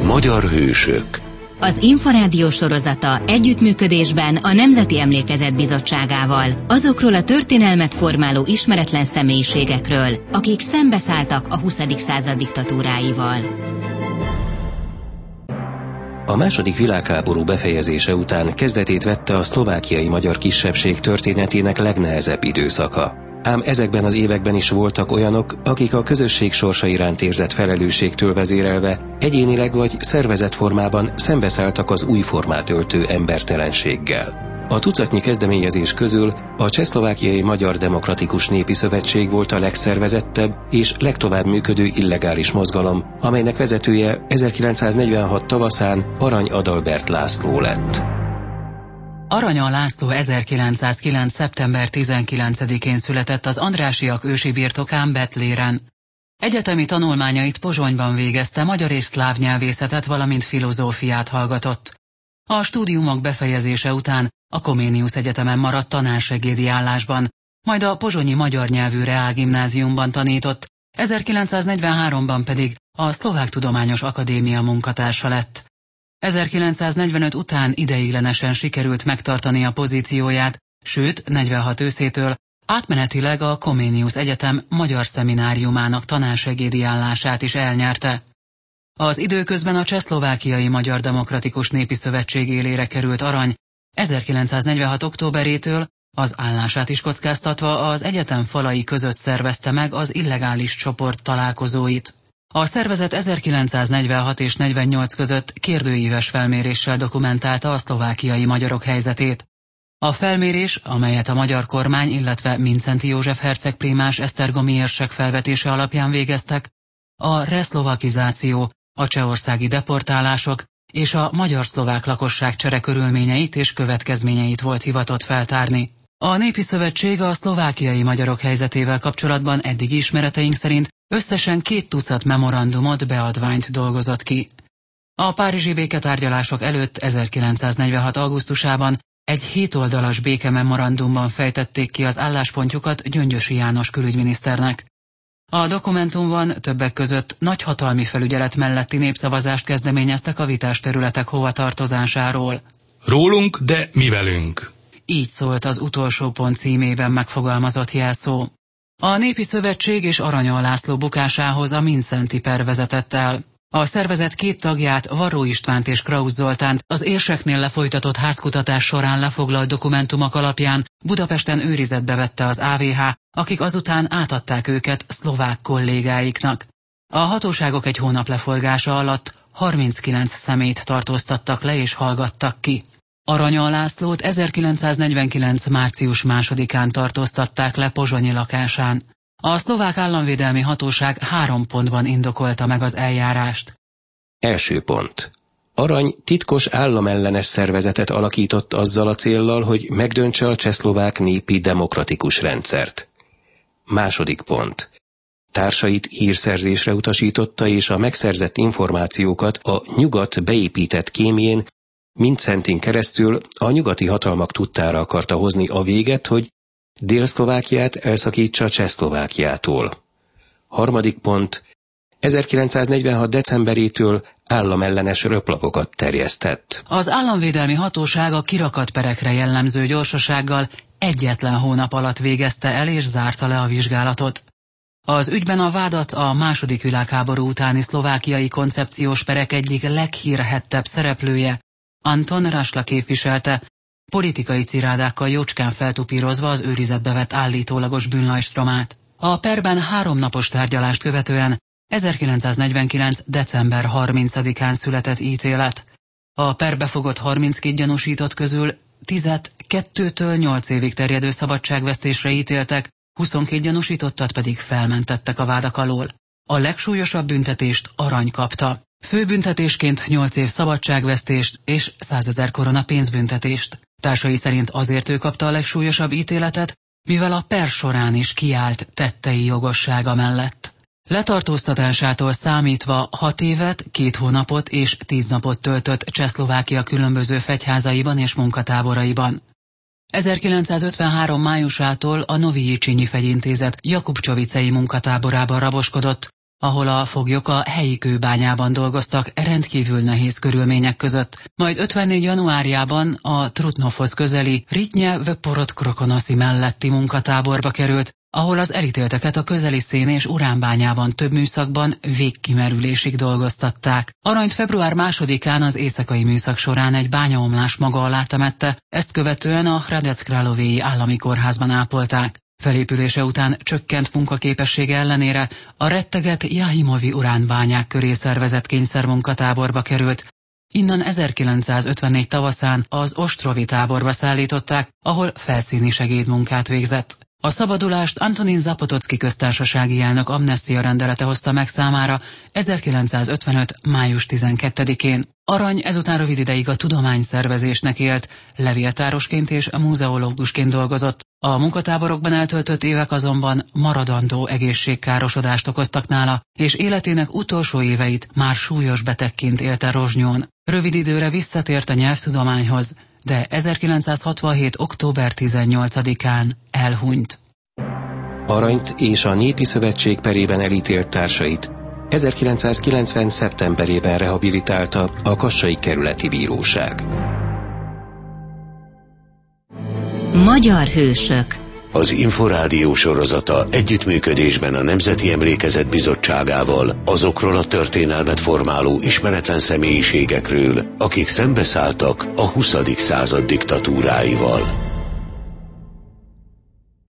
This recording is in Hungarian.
Magyar hősök. Az Inforádió sorozata együttműködésben a Nemzeti Emlékezet Bizottságával azokról a történelmet formáló ismeretlen személyiségekről, akik szembeszálltak a 20. század diktatúráival. A második világháború befejezése után kezdetét vette a szlovákiai magyar kisebbség történetének legnehezebb időszaka. Ám ezekben az években is voltak olyanok, akik a közösség sorsa iránt érzett felelősségtől vezérelve egyénileg vagy szervezett formában szembeszálltak az új formát öltő embertelenséggel. A tucatnyi kezdeményezés közül a Csehszlovákiai Magyar Demokratikus Népi Szövetség volt a legszervezettebb és legtovább működő illegális mozgalom, amelynek vezetője 1946 tavaszán Arany Adalbert László lett. Arany László 1909. szeptember 19-én született az Andrássyak ősi birtokán Betléren. Egyetemi tanulmányait Pozsonyban végezte, magyar és szláv nyelvészetet, valamint filozófiát hallgatott. A stúdiumok befejezése után a Comenius Egyetemen maradt tanársegédi állásban, majd a pozsonyi magyar nyelvű reálgimnáziumban tanított, 1943-ban pedig a Szlovák Tudományos Akadémia munkatársa lett. 1945 után ideiglenesen sikerült megtartani a pozícióját, sőt, 46 őszétől átmenetileg a Comenius Egyetem magyar szemináriumának tanársegédi állását is elnyerte. Az időközben a Csehszlovákiai Magyar Demokratikus Népi Szövetség élére került Arany, 1946. októberétől az állását is kockáztatva az egyetem falai között szervezte meg az illegális csoport találkozóit. A szervezet 1946 és 48 között kérdőíves felméréssel dokumentálta a szlovákiai magyarok helyzetét. A felmérés, amelyet a magyar kormány, illetve Mindszenty József herceg prímás esztergomi érsek felvetése alapján végeztek, a reszlovakizáció, a csehországi deportálások és a magyar-szlovák lakosság csere körülményeit és következményeit volt hivatott feltárni. A Népi Szövetség a szlovákiai magyarok helyzetével kapcsolatban eddigi ismereteink szerint összesen 2 tucat memorandumot, beadványt dolgozott ki. A párizsi béketárgyalások előtt 1946. augusztusában egy 7 oldalas békememorandumban fejtették ki az álláspontjukat Gyöngyösi János külügyminiszternek. A dokumentumban többek között nagyhatalmi felügyelet melletti népszavazást kezdeményeztek a vitás területek hovatartozásáról. Rólunk, de mi velünk. Így szólt az utolsó pont címében megfogalmazott jelszó. A Népi Szövetség és Arany László bukásához a Mindszenty per vezetett el. A szervezet 2 tagját, Varró Istvánt és Krausz Zoltánt az érseknél lefolytatott házkutatás során lefoglalt dokumentumok alapján Budapesten őrizetbe vette az AVH, akik azután átadták őket szlovák kollégáiknak. A hatóságok egy hónap leforgása alatt 39 személyt tartóztattak le és hallgattak ki. Arany Lászlót 1949. március 2-án tartóztatták le pozsonyi lakásán. A szlovák államvédelmi hatóság 3 pontban indokolta meg az eljárást. Első pont. Arany titkos államellenes szervezetet alakított azzal a céllal, hogy megdöntse a csehszlovák népi demokratikus rendszert. Második pont. Társait hírszerzésre utasította és a megszerzett információkat a nyugat beépített kémjén Mindszentin keresztül a nyugati hatalmak tudtára akarta hozni a véget, hogy Dél-Szlovákiát elszakítsa Csehszlovákiától. Harmadik pont. 1946. decemberétől államellenes röplapokat terjesztett. Az államvédelmi hatóság a kirakat perekre jellemző gyorsasággal egyetlen hónap alatt végezte el és zárta le a vizsgálatot. Az ügyben a vádat a második világháború utáni szlovákiai koncepciós perek egyik leghírhettebb szereplője, Anton Rasla képviselte, politikai cirádákkal jócskán feltupírozva az őrizetbe vett állítólagos bűnlajstromát. A perben 3 napos tárgyalást követően 1949. december 30-án született ítélet. A perbe fogott 32 gyanúsított közül 10-et 2-től 8 évig terjedő szabadságvesztésre ítéltek, 22 gyanúsítottat pedig felmentettek a vádak alól. A legsúlyosabb büntetést Arany kapta. Főbüntetésként 8 év szabadságvesztést és 100 000 korona pénzbüntetést. Társai szerint azért ő kapta a legsúlyosabb ítéletet, mivel a per során is kiállt tettei jogossága mellett. Letartóztatásától számítva 6 évet, 2 hónapot és 10 napot töltött Csehszlovákia különböző fegyházaiban és munkatáboraiban. 1953. májusától a Novi Jičinyi Fegyintézet Jakubcsovicei munkatáborában raboskodott, ahol a foglyok a helyi kőbányában dolgoztak rendkívül nehéz körülmények között. Majd 54. januárjában a Trutnovhoz közeli Ritnye Vporod-Krokonoszi melletti munkatáborba került, ahol az elítélteket a közeli szén és uránbányában több műszakban végkimerülésig dolgoztatták. Aranyt február 2-án az éjszakai műszak során egy bányaomlás maga alá temette, ezt követően a Hradec Králóvéi állami kórházban ápolták. Felépülése után csökkent munkaképessége ellenére a retteget Jahimovi uránbányák köré szervezett kényszermunkatáborba került. Innen 1954 tavaszán az Ostrovi táborba szállították, ahol felszíni segédmunkát végzett. A szabadulást Antonin Zapotocki köztársasági elnök amnestia rendelete hozta meg számára 1955. május 12-én. Arany ezután rövid ideig a tudományszervezésnek élt, levéltárosként és múzeológusként dolgozott. A munkatáborokban eltöltött évek azonban maradandó egészségkárosodást okoztak nála, és életének utolsó éveit már súlyos betegként élte Rozsnyón. Rövid időre visszatért a nyelvtudományhoz, de 1967. október 18-án elhunyt. Aranyt és a Népi Szövetség perében elítélt társait 1990. szeptemberében rehabilitálta a Kassai Kerületi Bíróság. Magyar hősök. Az Inforádió sorozata együttműködésben a Nemzeti Emlékezet Bizottságával azokról a történelmet formáló ismeretlen személyiségekről, akik szembeszálltak a 20. század diktatúráival.